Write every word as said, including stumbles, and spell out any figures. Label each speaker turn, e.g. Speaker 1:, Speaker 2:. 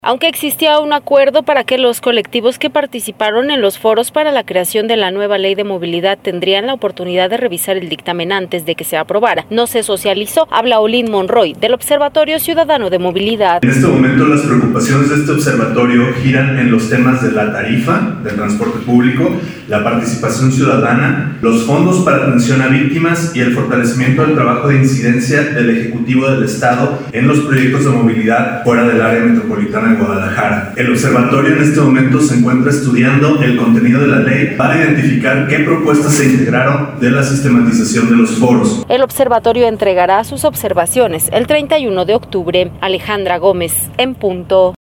Speaker 1: Aunque existía un acuerdo para que los colectivos que participaron en los foros para la creación de la nueva ley de movilidad tendrían la oportunidad de revisar el dictamen antes de que se aprobara, no se socializó. Habla Olin Monroy, del Observatorio Ciudadano de Movilidad.
Speaker 2: En este momento las preocupaciones de este observatorio giran en los temas de la tarifa del transporte público, la participación ciudadana, los fondos para atención a víctimas y el fortalecimiento del trabajo de incidencia del Ejecutivo del Estado en los proyectos de movilidad fuera del área metropolitana de Guadalajara. El observatorio en este momento se encuentra estudiando el contenido de la ley para identificar qué propuestas se integraron de la sistematización de los foros.
Speaker 1: El observatorio entregará sus observaciones el treinta y uno de octubre. Alejandra Gómez, en punto.